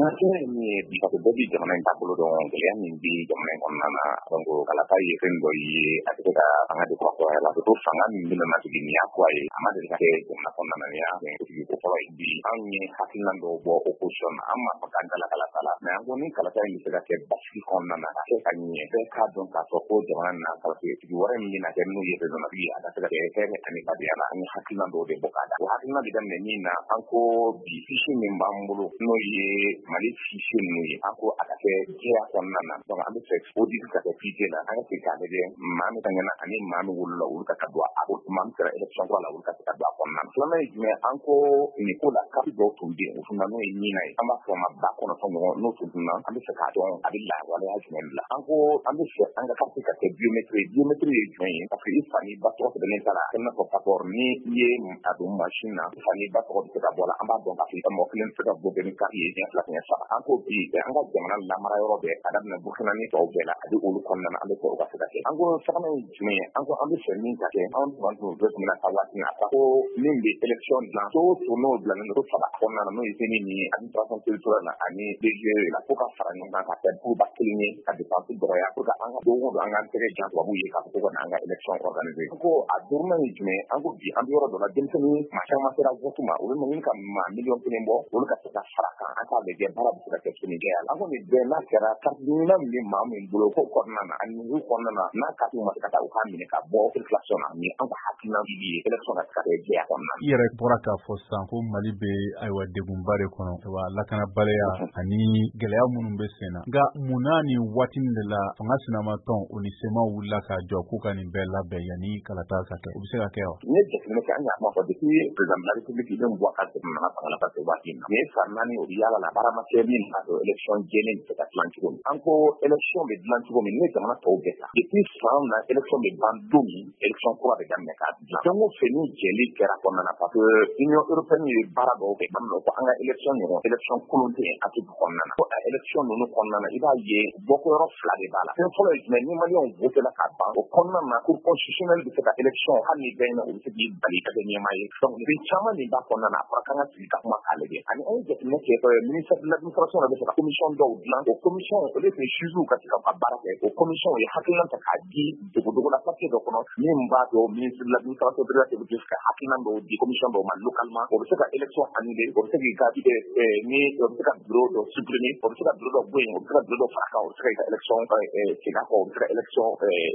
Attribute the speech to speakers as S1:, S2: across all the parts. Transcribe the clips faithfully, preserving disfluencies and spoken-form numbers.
S1: ni bi ka bɔ bi jamana in taabolo dɔn gɛlɛya min bi jamana in kɔnɔna na donc kalata ye fɛn dɔ ye a tɛ ka fanga de kɔrɔ la ko fanga min bɛna na sigi ni y'a fɔ a ye a ma deli ka kɛ jamana kɔnɔna na ni y'a fɛn ko fɔlɔ ye bi an ye hakilina dɔw bɔ opposition na an ma fɔ k'an dala kalata la mais an ko ni kalata in bɛ se ka kɛ basigi kɔnɔna na a kɛ ka ɲɛ bɛɛ k'a dɔn k'a fɔ ko jamana na kalafetigi wɛrɛ min bɛna kɛ n'o ye présidentigi a ka se ka kɛ hɛrɛ ani badenya la an ye hakilina dɔw de bɔ k'a da o hakilina bɛ daminɛ min na an ko bi fichier min b'an bolo n'o ye Mali fichier ninnu ye an ko a ka kɛ jɛya kɔnɔna na donc an bɛ fɛ audit ka kɛ fichier la an ka se k'a lajɛ maa min tɛmɛna ani maa min wolola olu ka ka don a ko maa min kɛra élection kura la olu ka se ka don a kɔnɔna na filanan ye jumɛn an ko nin ko la kati dɔw tun bɛ yen o tun na n'o ye ɲina ye an b'a fɔ ma ba kɔnɔntɔn ɲɔgɔn n'o tun na an bɛ fɛ k'a dɔn a bɛ lahalaya jumɛn la an ko an bɛ fɛ an ka kati ka kɛ biométrie biométrie ye jumɛn ye parce que i fa ni ba tɔgɔ sɛbɛnnen ta la n'a fɔ passeport ni i ye a don machine na i fa ni ba tɔgɔ bɛ se ka bɔ la an b'a dɔn k'a fɔ i ka mɔgɔ kelen tɛ se ka bɔ bɛɛ ni kati ye ɲɛ fila ɲɛ saba an ko bi an ka jamana lamara yɔrɔ bɛɛ a daminɛ Burkina ni tɔw bɛɛ la a bɛ olu kɔnɔna na an bɛ fɛ o ka se ka kɛ an ko sabanan ye jumɛn ye an ko an bɛ fɛ min ka kɛ anw tun tun bɛ tun bɛna taa waati min na ko min bɛ élection dilan to to n'o dilannen don saba kɔnɔna na n'o ye seni ni ye administration territoriale la ani D G E la fo ka fara ɲɔgɔn kan ka kɛ kuruba kelen ye ka dépense dɔgɔya pour que an ka don o don an k'an tɛgɛ jan tubabuw ye k'a fɔ ko ka na an ka élection organiser an ko a duurunan ye jumɛn an ko bi an bɛ yɔrɔ dɔ la denmisɛnnin maa caman sera vote ma olu ma ɲini ka maa miliyɔn kelen bɔ olu ka se ka fara kan an k'a lajɛ baara bɛ se ka kɛ cogo kɛ an ko nin bɛɛ n'a kɛra carte ɲinan min bɛ maa min bolo ko kɔnɔna na ani niveau kɔnɔna na n'a carte ma se ka taa u k'a minɛ ka bɔ circulation na ni an ka hakilina bi ye élection ka se ka kɛ jɛya kɔnɔna na
S2: i yɛrɛ bɔra k'a fɔ sisan ko Mali bɛ ayiwa degunba de kɔnɔ wa lakanabaliya ani gɛlɛya minnu bɛ sen na nka munna nin waati min de la fanga sinamatɔn o ni sema wulila ka jɔ k'u ka nin bɛɛ labɛn yanni kalata ka kɛ o bɛ se ka kɛ wa
S1: ne jateminɛ kɛ an y'a kuma fɔ depuis président de la république bɛ bɔ a ka jamana fanga la ka se waati min na ni san naani o bɛ yaala la baara ma kɛ min na don élection jɛlen bɛ se ka dilan cogo min an ko élection bɛ dilan cogo min ne jamana tɔw bɛɛ ta depuis san na élection bɛ ban don min élection kura bɛ daminɛ k'a dilan fɛn o fɛn ni jɛli kɛra kɔnɔna na parce que union européenne ye baara dɔw kɛ man ko an ka élection ɲɔgɔn élection kolon tɛ yen a tɛ kɔnɔna na ko a élection ninnu kɔnɔna na i b'a ye bɔkɔyɔrɔ fila de b'a la fɛn fɔlɔ ye jumɛn ni maliyɛnw voté la ka ban o kɔnɔna na cour constitutionnelle bɛ se ka élection hali ni bɛɛ ɲɛna o bɛ se k'i bali ka kɛ ɲɛmaa ye donc fɛn caman de b'a kɔnɔna na a fɔra k'an ka sigi ka kuma k'a lajɛ ani an ye jateminɛ kɛ ministère de l'administration yɛrɛ bɛ se ka commission dɔw dilan o commission o de tun juges ka se ka baara kɛ o commission o ye hakilina ta k'a di dogodogo la papier dɔ kɔnɔ min b'a dɔn ministre de l'administration de la sécurité ka hakilina dɔw di commission dɔw ma localement o bɛ se ka élection annuler o bɛ se k'i ka ni o bɛ se ka bureau dɔ supprimer o bɛ se ka bureau dɔ bɔ yen o bɛ se ka bureau dɔ fara kan o bɛ se ka i ka élection segin a kɔ o bɛ se ka élection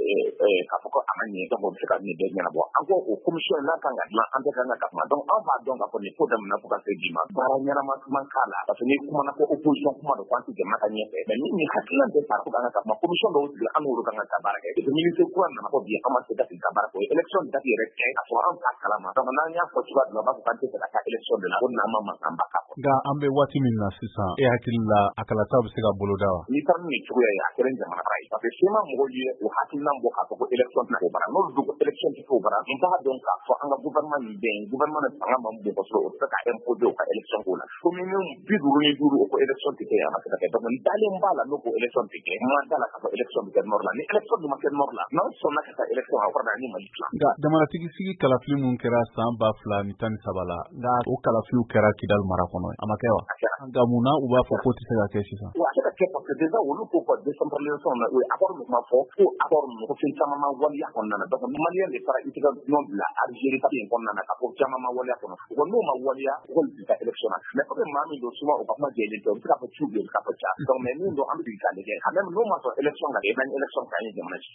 S1: k'a fɔ ko a ma ɲɛ donc o bɛ se ka nin bɛɛ ɲɛnabɔ an ko o commission n'a kan ka dilan an tɛ kan ka kuma donc an b'a dɔn k'a fɔ nin ko daminɛ fo ka se bi ma baara ɲɛnama man k'a la parce que ni kumana ko opposition kuma don k'an tɛ jamana ka ɲɛfɛ mais ni nin hakilina bɛɛ fara fo k'an ka kuma commission dɔw sigi an n'olu kan ka taa baara kɛ parce que ministre kura nana fɔ bi an ma se ka sigi ka baara kɛ o ye élection date yɛrɛ kɛ k'a sɔrɔ an t'a kalama donc n'an y'a fɔ cogoya dɔ la u b'a fɔ k'an tɛ se ka taa élection de la ko n'an ma mankan ba k'a fɔ
S2: nka an bɛ waati min na sisan e hakili la a kalata bɛ se ka bolo da wa
S1: n'i taara nin cogoya ye a kɛra jamana bara ye parce que sema mɔgɔw ye o hakilina bɔ k'a fɔ ko élection tɛ k'o bara n'olu dun ko élection tɛ k'o bara n b'a dɔn k'a fɔ an ka gouvernement min bɛ yen gouvernement de fanga man bon kosɛbɛ o tɛ se ka imposer o ka élection ko la commune bi duuru ni duuru o ko élection tɛ kɛ a ma se ka kɛ donc n dalen b'a la n'o ko élection tɛ kɛ ma da la k'a fɔ élection bɛ kɛ nord la ni élection dun ma kɛ nord la n'an sɔnna ka taa élection a kɔrɔ ni Mali tila
S2: nka jamanatigi sigi kalafili min kɛra san ba fila ni tan ni saba la nka o kalafiliw kɛra Kidali mara kɔnɔ a ma kɛ wa nka munna u b'a fɔ k'o tɛ se ka kɛ sisan
S1: wa a tɛ ka kɛ parce que déjà olu ko fɔ décentralisation na o ye accord min kuma fɔ fo accord ninnu ko fɛn caman ma waleya kɔnɔna na donc maliyɛn de taara i tɛ ka nɔ bila Algérie papier in kɔnɔna na ka fɔ caman ma waleya kɔnɔ wa n'o ma waleya u k'olu bi ka élection na mais o bɛ maa min don souvent o ka kuma jɛlen tɛ o bɛ se k'a fɔ cu bɛ se k'a fɔ ca donc mais min don an bɛ sigi k'a lajɛ quand même n'o ma sɔrɔ élection ka kɛ n'an ye élection kɛ an ye jamana ci